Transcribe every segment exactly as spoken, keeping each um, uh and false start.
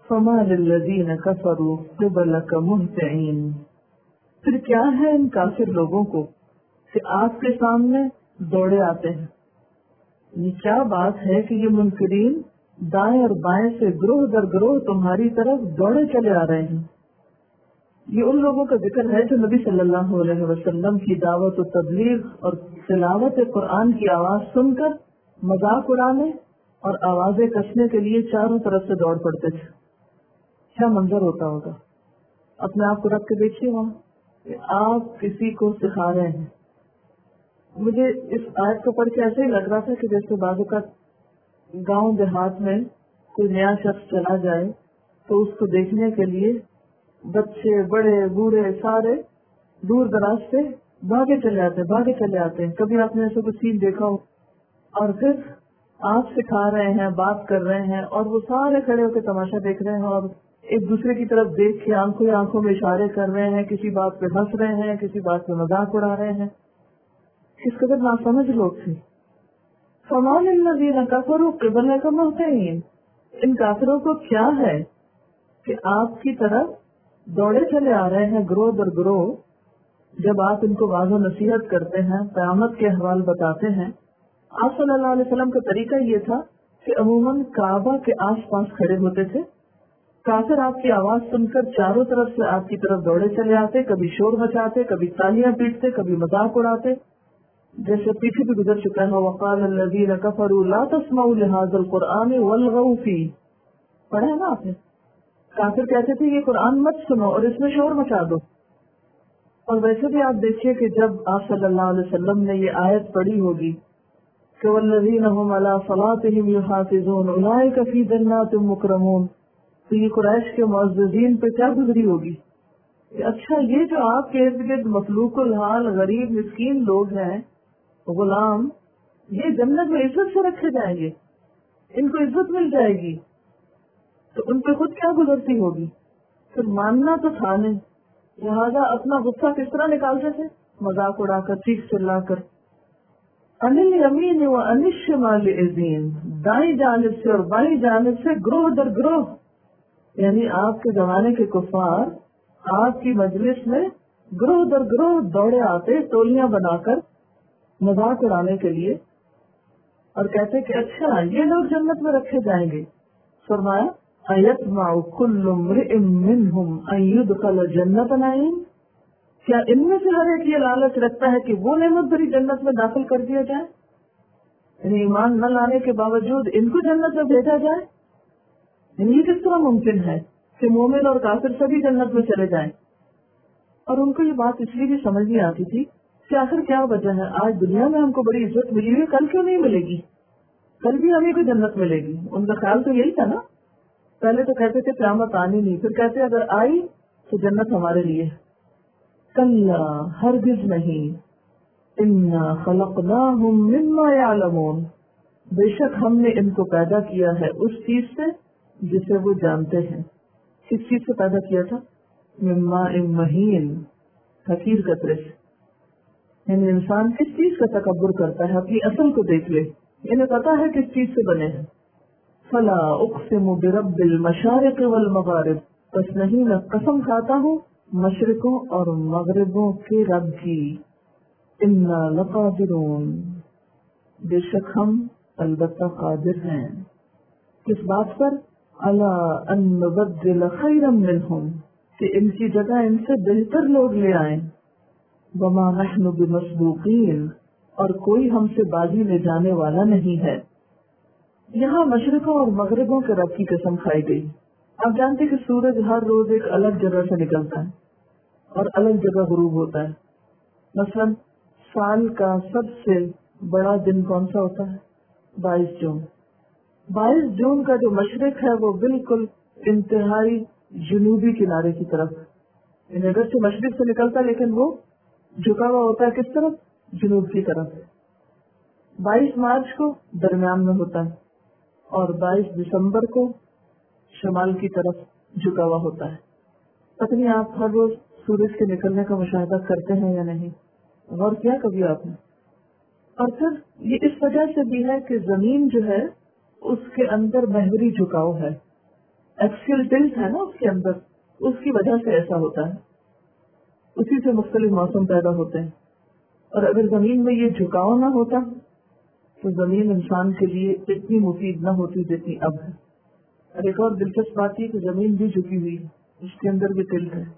فما للذین کفروا قبلک مہطعین، پھر کیا ہے ان کافر لوگوں کو کہ آپ کے سامنے دوڑے آتے ہیں. یہ کیا بات ہے کہ یہ منکرین دائیں اور بائیں سے گروہ در گروہ تمہاری طرف دوڑے چلے آ رہے ہیں. یہ ان لوگوں کا ذکر ہے جو نبی صلی اللہ علیہ وسلم کی دعوت و تبلیغ اور تلاوت قرآن کی آواز سن کر مذاق اڑانے اور آوازیں کسنے کے لیے چاروں طرف سے دوڑ پڑتے تھے. کیا منظر ہوتا ہوگا. اپنے آپ کو رکھ کے دیکھیے وہاں کہ آپ کسی کو سکھا رہے ہیں. مجھے اس آیت کو پڑھ کے ایسے ہی لگ رہا تھا کہ جیسے بعض اوقات گاؤں دیہات میں کوئی نیا شخص چلا جائے تو اس کو دیکھنے کے لیے بچے بڑے بوڑھے سارے دور دراز سے بھاگے چلے آتے بھاگے چلے آتے ہیں. کبھی آپ نے ایسے کوئی سین دیکھا ہو. اور پھر آپ سکھا رہے ہیں، بات کر رہے ہیں اور وہ سارے کھڑے ہو کے تماشا دیکھ رہے ہیں اور ایک دوسرے کی طرف دیکھ کے آنکھوں آنکھوں میں اشارے کر رہے ہیں، کسی بات پہ ہنس رہے ہیں، کسی بات پہ مذاق اڑا رہے ہیں. کس قدر ناسمجھ لوگ تھے. فما للذین کفروا قبلک مہطعین، ان کافروں کو کیا ہے کہ آپ کی طرف دوڑے چلے آ رہے ہیں گروہ در گروہ. جب آپ ان کو واضح نصیحت کرتے ہیں، قیامت کے احوال بتاتے ہیں. آپ صلی اللہ علیہ وسلم کا طریقہ یہ تھا کہ عموماً کعبہ کے آس پاس کھڑے ہوتے تھے. کافر آپ کی آواز سن کر چاروں طرف سے آپ کی طرف دوڑے چلے آتے، کبھی شور مچاتے، کبھی تالیاں پیٹتے، کبھی مذاق اڑاتے. جیسے پیچھے بھی گزر چکا ہے وقال الذین کفروا لا تسمعوا لهذا القرآن والغوا فیہ، پڑھا ہے نا آپ نے. کافر کہتے تھے یہ قرآن مت سنو اور اس میں شور مچا دو. اور ویسے بھی آپ دیکھیے کہ جب آپ صلی اللہ علیہ وسلم نے یہ آیت پڑھی ہوگی کہ والذین هم علی صلاتهم یحافظون اولئک فی جنات مکرمون، تو یہ قریش کے معززین پہ کیا گزری ہوگی کہ اچھا یہ جو آپ کے ارد گرد مخلوق الحال غریب مسکین لوگ ہیں، غلام، یہ جنت میں عزت سے رکھے جائیں گے، ان کو عزت مل جائے گی. تو ان پہ خود کیا گزرتی ہوگی. پھر ماننا تو تھا نہیں، لہٰذا اپنا غصہ کس طرح نکالتے تھے؟ مذاق اڑا کر، چیخ چلا کر. انل یمین و انل شمال عظیم، دائیں جانب سے اور بائیں جانب سے گروہ در گروہ. یعنی آپ کے زمانے کے کفار آپ کی مجلس میں گروہ در گروہ دوڑے آتے ٹولیاں بنا کر مذاق اڑانے کے لیے اور کہتے کہ اچھا یہ لوگ جنت میں رکھے جائیں گے. فرمایا ایطمع کل امرئ منہم ان یدخل جنت نعیم، کیا ان میں سے ہر ایک یہ لالچ رکھتا ہے کہ وہ نعمت بھری جنت میں داخل کر دیا جائے؟ یعنی ایمان نہ لانے کے باوجود ان کو جنت میں بھیجا جائے. یعنی یہ کس طرح ممکن ہے کہ مومن اور کافر سبھی جنت میں چلے جائیں؟ اور ان کو یہ بات اس لیے بھی سمجھ نہیں آتی تھی کہ آخر کیا وجہ ہے، آج دنیا میں ہم کو بڑی عزت ملی ہوئی، کل کیوں نہیں ملے گی؟ کل بھی ہمیں کو جنت ملے گی. ان کا خیال تو یہی تھا نا. پہلے تو کہتے تھے قیامت آنی نہیں، پھر کہتے اگر آئی تو جنت ہمارے لیے. کلا ہرگز نہیں، انا خلقناہم مما یعلمون، بے شک ہم نے ان کو پیدا کیا ہے اس چیز سے جسے وہ جانتے ہیں. کس چیز سے پیدا کیا تھا؟ مما مہین، حقیر قطرے سے. یعنی انسان کس چیز کا تکبر کرتا ہے؟ اپنی اصل کو دیکھ لے، انہیں پتا ہے کس چیز سے بنے ہیں. فلا اقسم برب المشارق والمغارب، بس نہیں میں قسم کھاتا ہوں مشرقوں اور مغربوں کے رب کی. انا لقادرون، بے شک ہم البتہ قادر ہیں. کس بات پر؟ الا ان نبدل خیرا منہم، کہ ان کی جگہ ان سے بہتر لوگ لے آئیں. وما نحن بمسبوقین، اور کوئی ہم سے بازی لے جانے والا نہیں ہے. یہاں مشرقوں اور مغربوں کے رب کی قسم کھائی گئی. آپ جانتے کہ سورج ہر روز ایک الگ جگہ سے نکلتا ہے اور الگ جگہ غروب ہوتا ہے. مثلا سال کا سب سے بڑا دن کون سا ہوتا ہے؟ بائیس جون. بائیس جون کا جو مشرق ہے وہ بالکل انتہائی جنوبی کنارے کی طرف، یعنی اگر سے مشرق سے نکلتا لیکن وہ جھکا ہوا ہوتا ہے کس طرف؟ جنوب کی طرف. بائیس مارچ کو درمیان میں ہوتا ہے اور بائیس دسمبر کو شمال کی طرف جھکا ہوا ہوتا ہے. پتہ نہیں آپ ہر روز سورج کے نکلنے کا مشاہدہ کرتے ہیں یا نہیں، غور کیا کبھی آپ نے؟ اور پھر یہ اس وجہ سے بھی ہے کہ زمین جو ہے اس کے اندر محوری جھکاؤ ہے. ایکسیل ٹلٹ ہے نا اس کے اندر، اس کی وجہ سے ایسا ہوتا ہے، اسی سے مختلف موسم پیدا ہوتے ہیں. اور اگر زمین میں یہ جھکاؤ نہ ہوتا تو زمین انسان کے لیے اتنی مفید نہ ہوتی جتنی اب ہے. اور ایک اور دلچسپ بات یہ کہ زمین بھی جھکی ہوئی ہے، اس کے اندر بھی ٹلٹ ہے،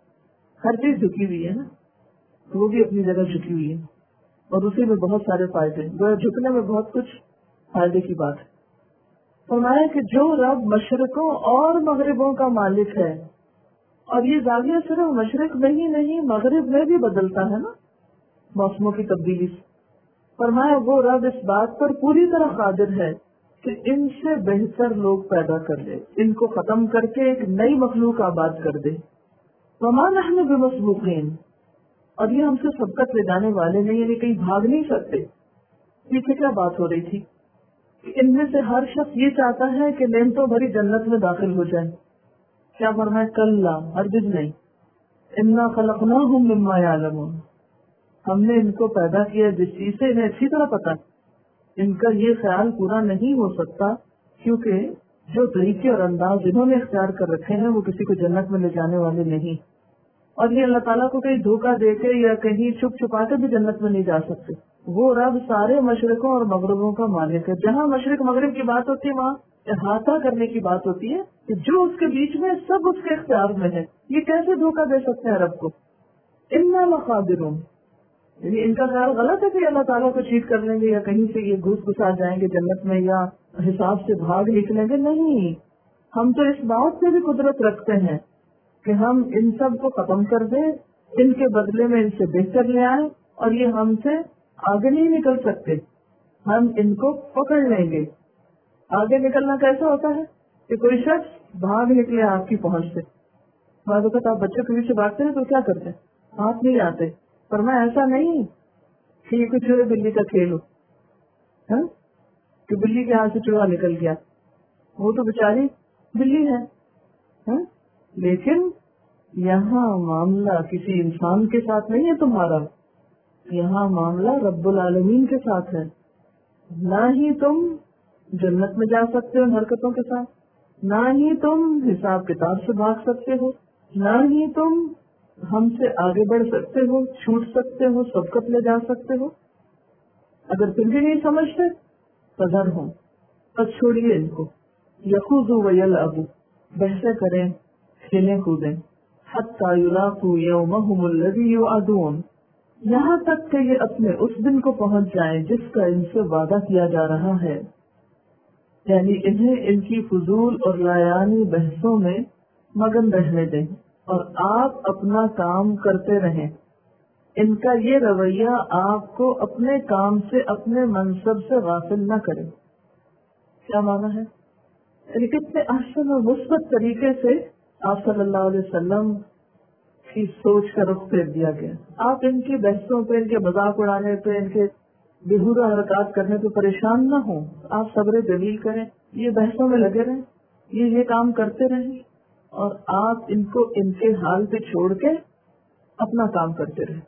ہر چیز جھکی ہوئی ہے نا، وہ بھی اپنی جگہ جھکی ہوئی ہے، اور اسی میں بہت سارے فائدے، جو جھکنے میں بہت کچھ فائدے کی بات ہے. فرمایا کہ جو رب مشرقوں اور مغربوں کا مالک ہے، اور یہ زاویہ صرف مشرق میں ہی نہیں مغرب میں بھی بدلتا ہے نا موسموں کی تبدیلی سے. فرمایا وہ رب اس بات پر پوری طرح قادر ہے کہ ان سے بہتر لوگ پیدا کر دے، ان کو ختم کر کے ایک نئی مخلوق آباد کر دے. وما نحن بمسبوقین، اور یہ ہم سے سبقت لے جانے والے نہیں، یعنی کہیں بھاگ نہیں سکتے. پیچھے کیا بات ہو رہی تھی کہ ان میں سے ہر شخص یہ چاہتا ہے کہ نعمتوں بھری جنت میں داخل ہو جائے. کیا فرمایا؟ کلا، ہرگز نہیں. انا خلقناہم مما یعلمون، ہم نے ان کو پیدا کیا جس چیز سے انہیں اچھی طرح پتا. ان کا یہ خیال پورا نہیں ہو سکتا کیونکہ جو طریقے اور انداز انہوں نے اختیار کر رکھے ہیں وہ کسی کو جنت میں لے جانے والے نہیں. اور یہ اللہ تعالیٰ کو کہیں دھوکہ دے کے یا کہیں چھپ چھپا کے بھی جنت میں نہیں جا سکتے. وہ رب سارے مشرقوں اور مغربوں کا مالک ہے. جہاں مشرق مغرب کی بات ہوتی ہے وہاں احاطہ کرنے کی بات ہوتی ہے کہ جو اس کے بیچ میں سب اس کے اختیار میں ہے. یہ کیسے دھوکہ دے سکتے ہیں رب کو؟ انا لقادرون، یعنی ان کا خیال غلط ہے کہ اللہ تعالیٰ کو چیٹ کر لیں گے یا کہیں سے یہ گھس گھسا جائیں گے جنت میں یا حساب سے بھاگ نکلیں گے. نہیں، ہم تو اس بات سے بھی قدرت رکھتے ہیں کہ ہم ان سب کو ختم کر دیں، ان کے بدلے میں ان سے بہتر لے آئیں، اور یہ ہم سے آگے نہیں نکل سکتے. ہم ان کو پکڑ لیں گے. آگے نکلنا کیسا ہوتا ہے کہ کوئی شخص بھاگ نکلے آپ کی پہنچ سے. بعض اوقات آپ بچوں کے پیچھے بھاگتے ہیں تو کیا کرتے ہیں؟ ہاتھ نہیں آتے. پر میں ایسا نہیں کہ یہ کوئی چوہے بلی کا کھیل ہو کہ بلی کے ہاتھ سے چوہا نکل گیا. وہ تو بیچاری بلی ہے. لیکن یہاں معاملہ کسی انسان کے ساتھ نہیں ہے تمہارا، یہاں معاملہ رب العالمین کے ساتھ ہے. نہ ہی تم جنت میں جا سکتے ہو ان حرکتوں کے ساتھ، نہ ہی تم حساب کتاب سے بھاگ سکتے ہو، نہ ہی تم ہم سے آگے بڑھ سکتے ہو، چھوٹ سکتے ہو، سبقت لے جا سکتے ہو. اگر پھر بھی نہیں سمجھتے فذر ہوں، بس چھوڑیے ان کو. یخوضوا ویلعبوا، بحثیں کریں، کھیلیں کودیں. حتی یلاقوا یومہم الذی یوعدون، یہاں تک کہ یہ اپنے اس دن کو پہنچ جائیں جس کا ان سے وعدہ کیا جا رہا ہے. یعنی انہیں ان کی فضول اور لایانی بحثوں میں مگن رہنے دیں اور آپ اپنا کام کرتے رہیں. ان کا یہ رویہ آپ کو اپنے کام سے، اپنے منصب سے غافل نہ کرے. کیا معنی ہے؟ یعنی کتنے احسن اور مثبت طریقے سے آپ صلی اللہ علیہ وسلم کی سوچ کا رخ پھیر دیا گیا. آپ ان کی بحثوں پہ، ان کے مذاق اڑانے پہ، ان کے بےہودہ حرکات کرنے پہ پریشان نہ ہوں. آپ صبر جمیل کریں، یہ بحثوں میں لگے رہیں، یہ یہ کام کرتے رہیں، اور آپ ان کو ان کے حال پہ چھوڑ کے اپنا کام کرتے رہیں.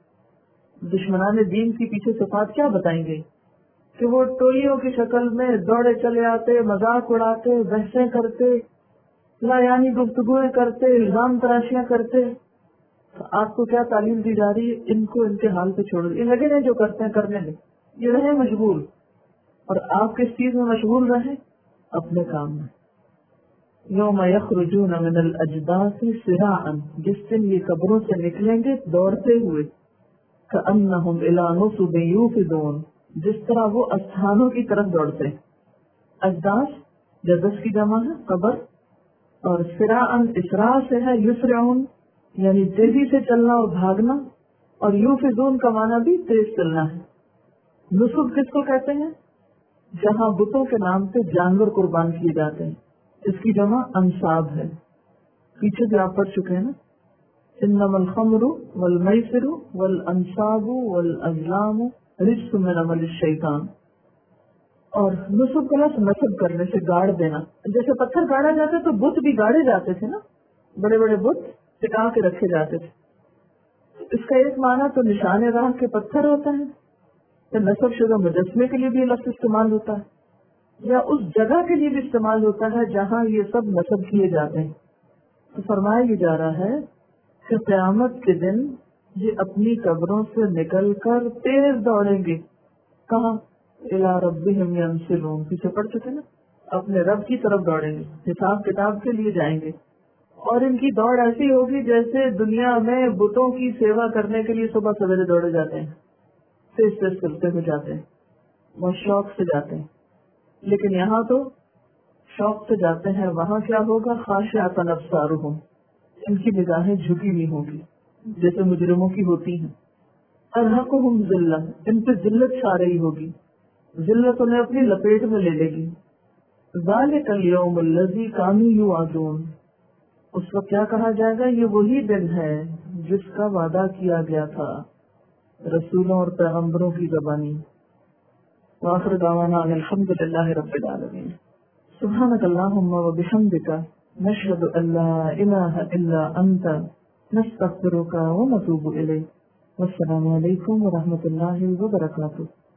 دشمنان دین کی پیچھے صفات کیا بتائیں گے کہ وہ ٹولیوں کی شکل میں دوڑے چلے آتے، مذاق اڑاتے، بحثیں کرتے، لا یعنی گفتگویں کرتے، الزام تراشیاں کرتے. تو آپ کو کیا تعلیم دی جا رہی ہے؟ ان کو ان کے حال پہ چھوڑ دیں. لگے نہیں جو کرتے ہیں کرنے لیں، یہ رہے مشغول. اور آپ کس چیز میں مشغول رہیں؟ اپنے کام میں. یوم یخرجون من الاجداث سراعا، جس دن یہ قبروں سے نکلیں گے دوڑتے ہوئے. کأنہم الی نصب یوفضون، جس طرح وہ استھانوں کی طرف دوڑتے ہیں. اجداث جدث کی جمع ہے قبر، اور سراعا اسراع سے ہے یسرعون، یعنی تیزی سے چلنا اور بھاگنا. اور یوفضون کا معنی بھی تیز چلنا ہے. نصب کس کو کہتے ہیں؟ جہاں بتوں کے نام پہ جانور قربان کیے جاتے ہیں، اس کی جمع انصاب ہے. پیچھے بھی آپ پڑھ چکے ہیں نا، انما الخمر والمیسر والانصاب والازلام رجس من عمل الشیطان. اور نصب کا لفظ نصب کرنے سے، گاڑ دینا. جیسے پتھر گاڑا جاتا تو بت بھی گاڑے جاتے تھے نا، بڑے بڑے بت ٹکا کے رکھے جاتے تھے. اس کا ایک معنی تو نشان راہ کے پتھر ہوتا ہے، تو نصب شدہ مجسمے کے لیے بھی لفظ استعمال ہوتا ہے. یا اس جگہ کے لیے بھی استعمال ہوتا ہے جہاں یہ سب نصب کیے جاتے ہیں. تو فرمایا یہ جا رہا ہے کہ قیامت کے دن یہ اپنی قبروں سے نکل کر تیز دوڑیں گے. کہاں؟ الی ربہم ینسلون، پیچھے پڑ چکے نا، اپنے رب کی طرف دوڑیں گے، حساب کتاب کے لیے جائیں گے. اور ان کی دوڑ ایسی ہوگی جیسے دنیا میں بتوں کی سیوا کرنے کے لیے صبح سویرے دوڑے جاتے ہیں، تیز تیز چلتے ہوئے جاتے ہیں، بہت شوق سے جاتے ہیں. لیکن یہاں تو شوق سے جاتے ہیں، وہاں کیا ہوگا؟ خاشعۃ ابصارہم، ان کی نگاہیں جھکی ہوئی ہوں گی جیسے مجرموں کی ہوتی ہیں. ترہقہم ذلہ، ان پہ ذلت چھا رہی ہوگی، ذلت انہیں اپنی لپیٹ میں لے لے گی. ذالک الیوم الذی کانوا یوعدون، اس وقت کیا کہا جائے گا؟ یہ وہی دن ہے جس کا وعدہ کیا گیا تھا رسولوں اور پیغمبروں کی زبانی. وآخر دعوانا ان الحمد للہ رب العالمین. سبحانک اللہم وبحمدک، نشہد ان لا الہ الا انت، نستغفرک ونتوب الیک. والسلام علیکم ورحمۃ اللہ وبرکاتہ.